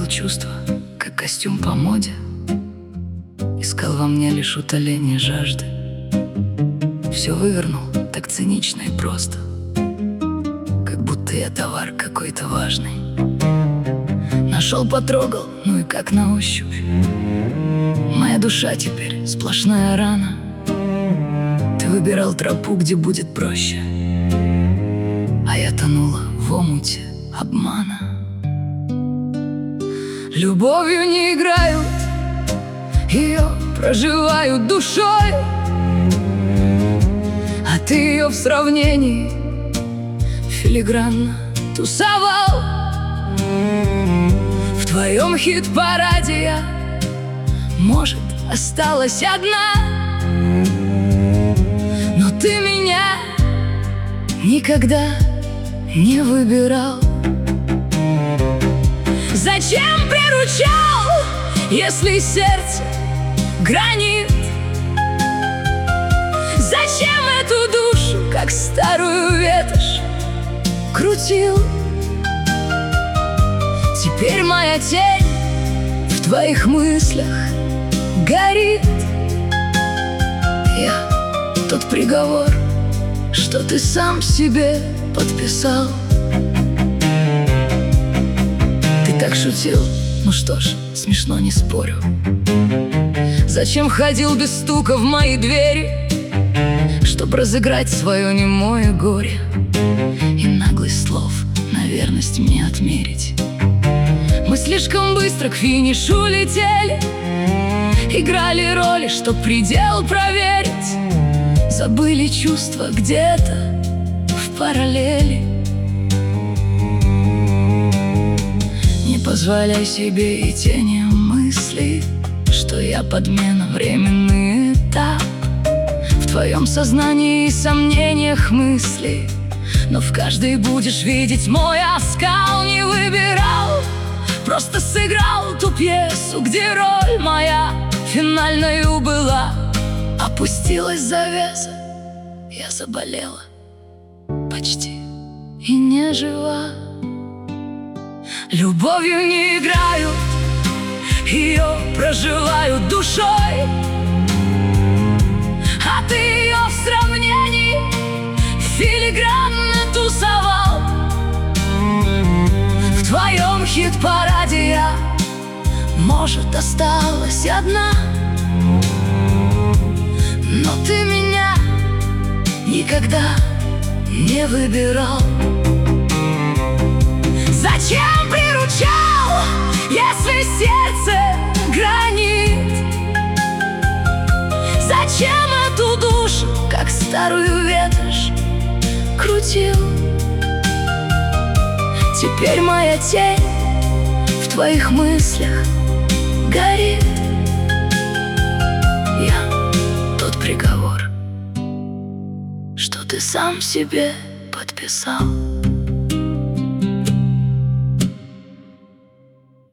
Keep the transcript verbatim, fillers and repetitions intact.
Правил чувства, как костюм по моде. Искал во мне лишь утоление жажды. Все вывернул так цинично и просто, как будто я товар какой-то важный. Нашел, потрогал, ну и как на ощупь. Моя душа теперь сплошная рана. Ты выбирал тропу, где будет проще, а я тонула в омуте обмана. Любовью не играю, ее проживаю душой, а ты ее в сравнении филигранно тусовал. В твоем хит-параде я, может, осталась одна, но ты меня никогда не выбирал. Зачем приручал, если сердце гранит? Зачем эту душу, как старую ветошь, крутил? Теперь моя тень в твоих мыслях горит. Я тот приговор, что ты сам себе подписал. Ты так шутил, ну что ж, смешно, не спорю. Зачем ходил без стука в мои двери, чтоб разыграть свое немое горе и наглость слов на верность мне отмерить? Мы слишком быстро к финишу летели, играли роли, чтоб предел проверить. Забыли чувства где-то в параллели. Не позволяй себе и тени мысли, что я подмена, временный этап. В твоем сознании и сомнениях мысли, но в каждой будешь видеть мой оскал. Не выбирал, просто сыграл ту пьесу, где роль моя финальною была. Опустилась завеса, я заболела почти и не жива. Любовью не играю, ее проживаю душой, а ты ее в сравнении филигранно тусовал. В твоем хит-параде я, может, осталась одна, но ты меня никогда не выбирал. Зачем приручал, если сердце гранит? Зачем эту душу, как старую ветошь, крутил? Теперь моя тень в твоих мыслях горит. Я тот приговор, что ты сам себе подписал.